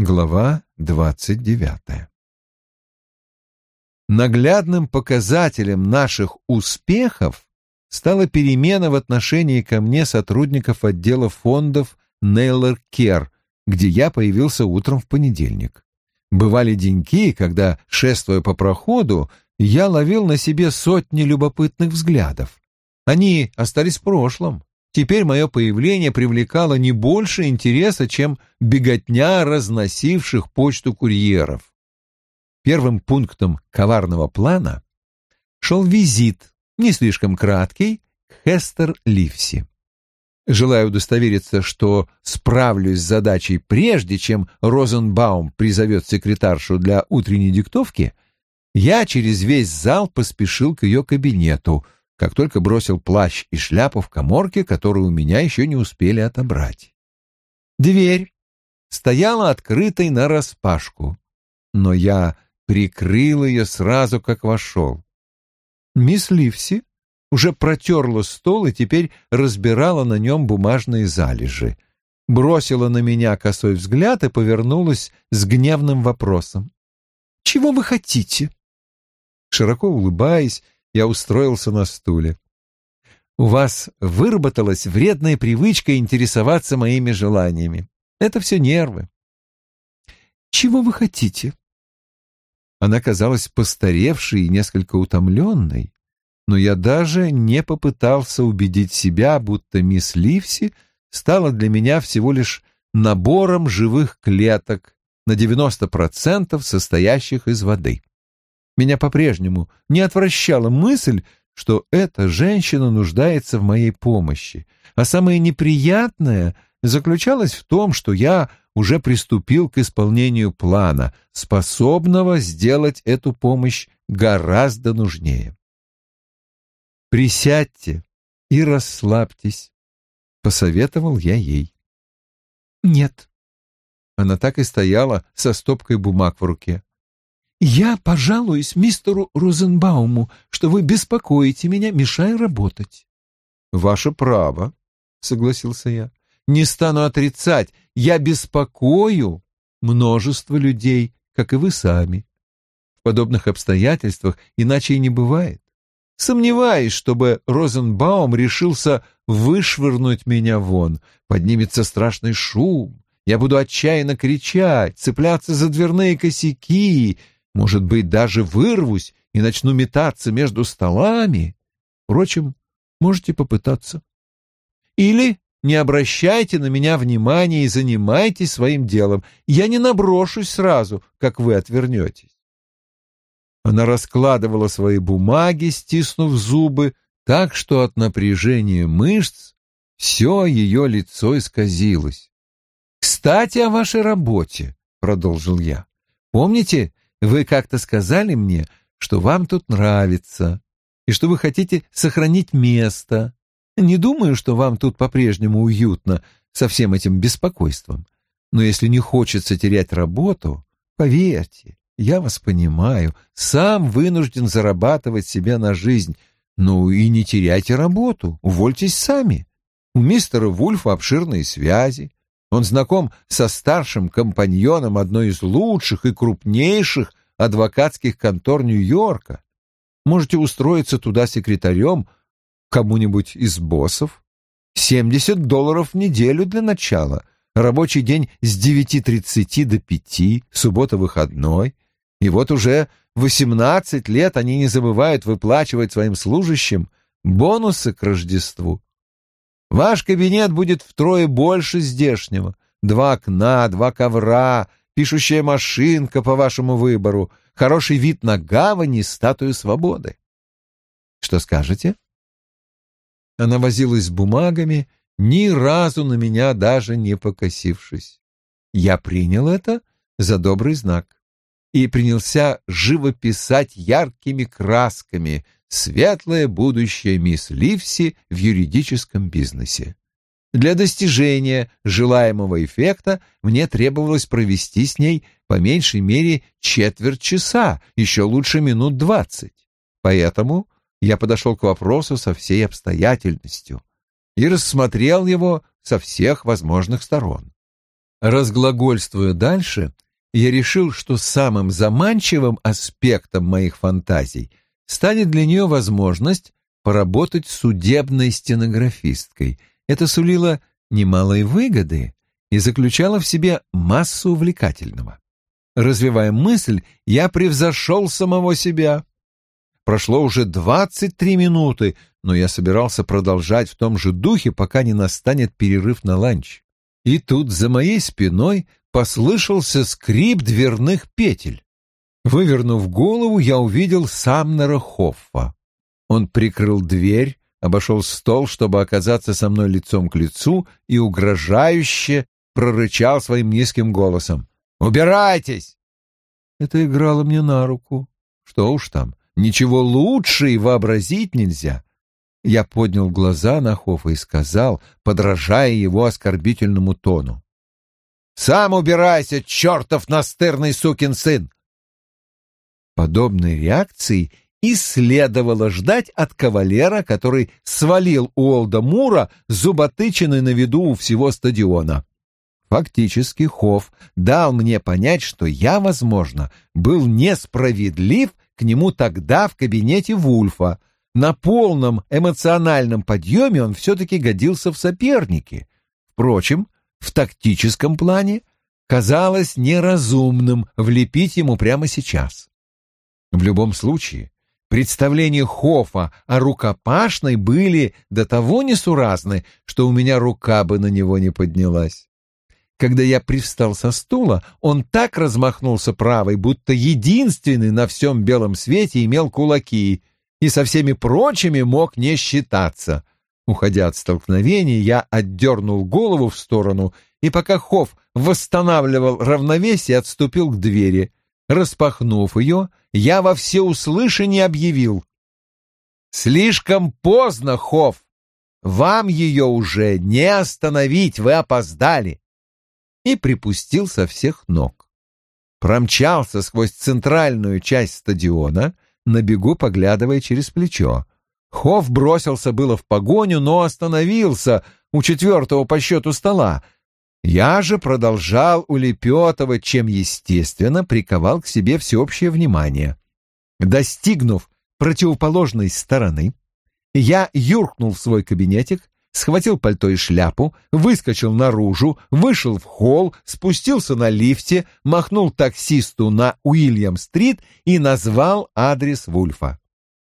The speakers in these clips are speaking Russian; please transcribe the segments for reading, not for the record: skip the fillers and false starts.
Глава 29. Наглядным показателем наших успехов стала перемена в отношении ко мне сотрудников отдела фондов Naylor Care, где я появился утром в понедельник. Бывали деньки, когда, шествуя по проходу, я ловил на себе сотни любопытных взглядов. Они остались в прошлом. Теперь мое появление привлекало не больше интереса, чем беготня разносивших почту курьеров. Первым пунктом коварного плана шел визит, не слишком краткий, к Хестер Ливси. Желая удостовериться, что справлюсь с задачей прежде, чем Розенбаум призовет секретаршу для утренней диктовки, я через весь зал поспешил к ее кабинету, как только бросил плащ и шляпу в каморке, которую у меня еще не успели отобрать. Дверь стояла открытой нараспашку, но я прикрыл ее сразу, как вошел. Мисс Ливси уже протерла стол и теперь разбирала на нем бумажные залежи. Бросила на меня косой взгляд и повернулась с гневным вопросом. «Чего вы хотите?» Широко улыбаясь, я устроился на стуле. «У вас выработалась вредная привычка интересоваться моими желаниями. Это все нервы». «Чего вы хотите?» Она казалась постаревшей и несколько утомленной, но я даже не попытался убедить себя, будто мисс Ливси стала для меня всего лишь набором живых клеток, на 90% состоящих из воды. Меня по-прежнему не отвращала мысль, что эта женщина нуждается в моей помощи, а самое неприятное заключалось в том, что я уже приступил к исполнению плана, способного сделать эту помощь гораздо нужнее. «Присядьте и расслабьтесь», — посоветовал я ей. «Нет». Она так и стояла со стопкой бумаг в руке. «Я пожалуюсь мистеру Розенбауму, что вы беспокоите меня, мешая работать». «Ваше право», — согласился я. «Не стану отрицать, я беспокою множество людей, как и вы сами. В подобных обстоятельствах иначе и не бывает. Сомневаюсь, чтобы Розенбаум решился вышвырнуть меня вон. Поднимется страшный шум, я буду отчаянно кричать, цепляться за дверные косяки, может быть, даже вырвусь и начну метаться между столами. Впрочем, можете попытаться. Или не обращайте на меня внимания и занимайтесь своим делом. Я не наброшусь сразу, как вы отвернетесь». Она раскладывала свои бумаги, стиснув зубы, так что от напряжения мышц все ее лицо исказилось. «Кстати, о вашей работе», — продолжил я. «Помните, вы как-то сказали мне, что вам тут нравится и что вы хотите сохранить место. Не думаю, что вам тут по-прежнему уютно со всем этим беспокойством. Но если не хочется терять работу, поверьте, я вас понимаю, сам вынужден зарабатывать себе на жизнь. Ну и не теряйте работу, увольтесь сами. У мистера Вульфа обширные связи. Он знаком со старшим компаньоном одной из лучших и крупнейших адвокатских контор Нью-Йорка. Можете устроиться туда секретарем кому-нибудь из боссов. $70 в неделю для начала. Рабочий день с 9:30 до 5, суббота выходной. И вот уже 18 лет они не забывают выплачивать своим служащим бонусы к Рождеству. Ваш кабинет будет втрое больше здешнего. 2 окна, 2 ковра, пишущая машинка по вашему выбору, хороший вид на гавань и статую свободы. Что скажете?» Она возилась с бумагами, ни разу на меня даже не покосившись. Я принял это за добрый знак и принялся живописать яркими красками светлое будущее мисс Ливси в юридическом бизнесе. Для достижения желаемого эффекта мне требовалось провести с ней по меньшей мере четверть часа, еще лучше минут 20. Поэтому я подошел к вопросу со всей обстоятельностью и рассмотрел его со всех возможных сторон. Разглагольствуя дальше, я решил, что самым заманчивым аспектом моих фантазий станет для нее возможность поработать судебной стенографисткой. Это сулило немалой выгоды и заключало в себе массу увлекательного. Развивая мысль, я превзошел самого себя. Прошло уже 23 минуты, но я собирался продолжать в том же духе, пока не настанет перерыв на ланч. И тут за моей спиной послышался скрип дверных петель. Вывернув голову, я увидел Самнера Хоффа. Он прикрыл дверь, обошел стол, чтобы оказаться со мной лицом к лицу, и угрожающе прорычал своим низким голосом: «Убирайтесь!» Это играло мне на руку. Что уж там, ничего лучше и вообразить нельзя. Я поднял глаза на Хоффа и сказал, подражая его оскорбительному тону: «Сам убирайся, чертов настырный сукин сын!» Подобной реакции и следовало ждать от кавалера, который свалил Уолда Мура зуботычиной на виду у всего стадиона. Фактически Хофф дал мне понять, что я, возможно, был несправедлив к нему тогда в кабинете Вульфа. На полном эмоциональном подъеме он все-таки годился в соперники. Впрочем, в тактическом плане казалось неразумным влепить ему прямо сейчас. В любом случае, представления Хоффа о рукопашной были до того несуразны, что у меня рука бы на него не поднялась. Когда я привстал со стула, он так размахнулся правой, будто единственный на всем белом свете имел кулаки и со всеми прочими мог не считаться. Уходя от столкновения, я отдернул голову в сторону, и пока Хофф восстанавливал равновесие, отступил к двери. Распахнув ее, я во всеуслышание объявил: «Слишком поздно, Хофф! Вам ее уже не остановить, вы опоздали!» И припустил со всех ног. Промчался сквозь центральную часть стадиона, на бегу поглядывая через плечо. Хофф бросился было в погоню, но остановился у 4-го по счету стола. Я же продолжал улепетывать, чем, естественно, приковал к себе всеобщее внимание. Достигнув противоположной стороны, я юркнул в свой кабинетик, схватил пальто и шляпу, выскочил наружу, вышел в холл, спустился на лифте, махнул таксисту на Уильям-стрит и назвал адрес Вульфа.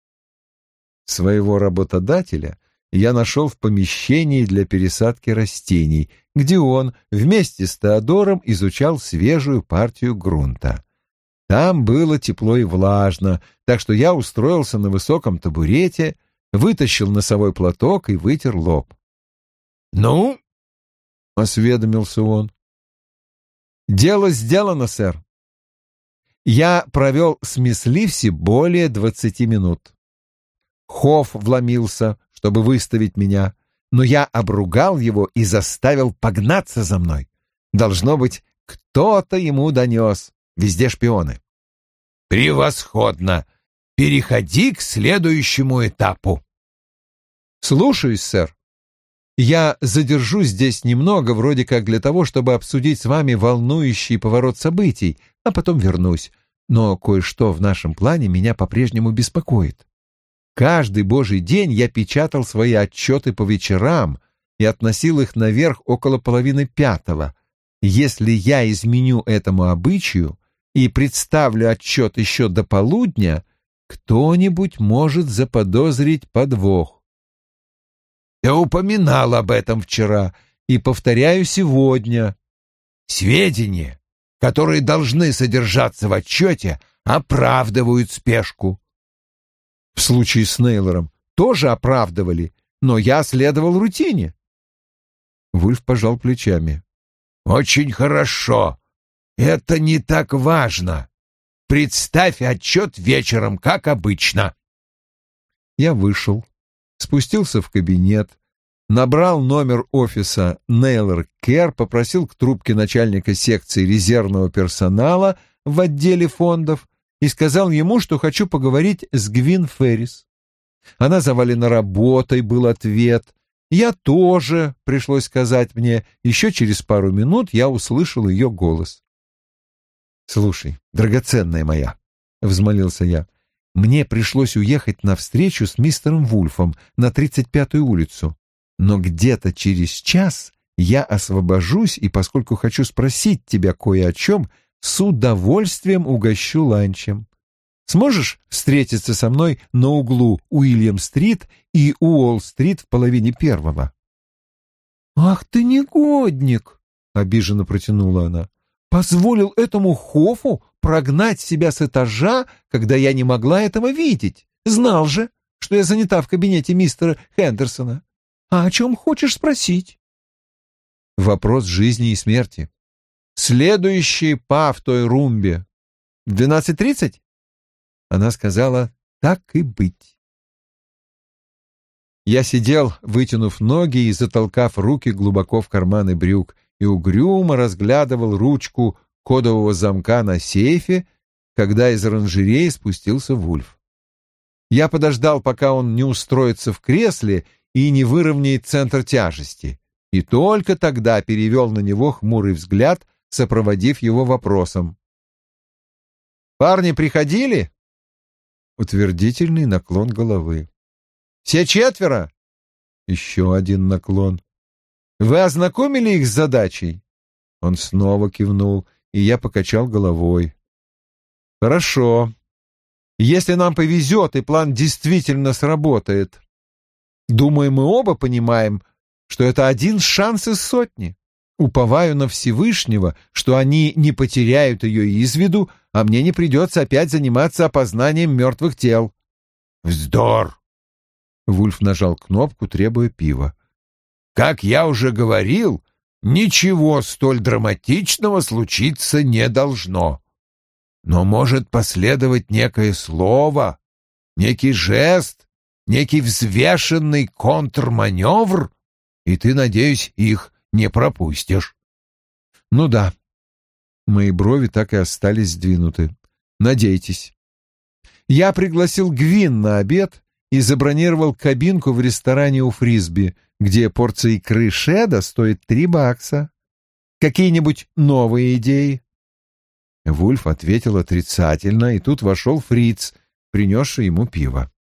Своего работодателя я нашел в помещении для пересадки растений, где он вместе с Теодором изучал свежую партию грунта. Там было тепло и влажно, так что я устроился на высоком табурете, вытащил носовой платок и вытер лоб. «Ну?» — осведомился он. «Дело сделано, сэр. Я провел с мисс Ливси более 20 минут. Хофф вломился, чтобы выставить меня, но я обругал его и заставил погнаться за мной. Должно быть, кто-то ему донес. Везде шпионы». «Превосходно! Переходи к следующему этапу». «Слушаюсь, сэр. Я задержусь здесь немного, вроде как для того, чтобы обсудить с вами волнующий поворот событий, а потом вернусь. Но кое-что в нашем плане меня по-прежнему беспокоит. Каждый божий день я печатал свои отчеты по вечерам и относил их наверх около 4:30. Если я изменю этому обычаю и представлю отчет еще до полудня, кто-нибудь может заподозрить подвох. Я упоминал об этом вчера и повторяю сегодня. Сведения, которые должны содержаться в отчете, оправдывают спешку. В случае с Нейлором тоже оправдывали, но я следовал рутине. Вульф пожал плечами. «Очень хорошо. Это не так важно. Представь отчет вечером, как обычно». Я вышел, спустился в кабинет, набрал номер офиса Нейлор Кэр, попросил к трубке начальника секции резервного персонала в отделе фондов и сказал ему, что хочу поговорить с Гвин Феррис. Она завалена работой, был ответ. «Я тоже», — пришлось сказать мне. Еще через пару минут я услышал ее голос. «Слушай, драгоценная моя», — взмолился я, — «мне пришлось уехать на встречу с мистером Вульфом на 35-ю улицу, но где-то через час я освобожусь, и поскольку хочу спросить тебя кое о чем, с удовольствием угощу ланчем. Сможешь встретиться со мной на углу Уильям-стрит и Уолл-стрит в половине первого?» «Ах ты негодник!» — обиженно протянула она. «Позволил этому Хофу прогнать себя с этажа, когда я не могла этого видеть. Знал же, что я занята в кабинете мистера Хендерсона. А о чем хочешь спросить?» «Вопрос жизни и смерти. Следующий па в той румбе. 12:30?» Она сказала: «Так и быть». Я сидел, вытянув ноги и затолкав руки глубоко в карманы брюк, и угрюмо разглядывал ручку кодового замка на сейфе, когда из оранжереи спустился Вульф. Я подождал, пока он не устроится в кресле и не выровняет центр тяжести, и только тогда перевел на него хмурый взгляд, сопроводив его вопросом: «Парни приходили?» Утвердительный наклон головы. «Все четверо?» Еще один наклон. «Вы ознакомили их с задачей?» Он снова кивнул, и я покачал головой. «Хорошо. Если нам повезет, и план действительно сработает. Думаю, мы оба понимаем, что это один шанс из сотни. Уповаю на Всевышнего, что они не потеряют ее из виду, а мне не придется опять заниматься опознанием мертвых тел». «Вздор!» Вульф нажал кнопку, требуя пива. «Как я уже говорил, ничего столь драматичного случиться не должно. Но может последовать некое слово, некий жест, некий взвешенный контрманевр, и ты, надеюсь, их не пропустишь». «Ну да». Мои брови так и остались сдвинуты. «Надейтесь». Я пригласил Гвин на обед и забронировал кабинку в ресторане у Фрисби, где порция икры шеда стоит $3. Какие-нибудь новые идеи?» Вульф ответил отрицательно, и тут вошел Фриц, принесший ему пиво.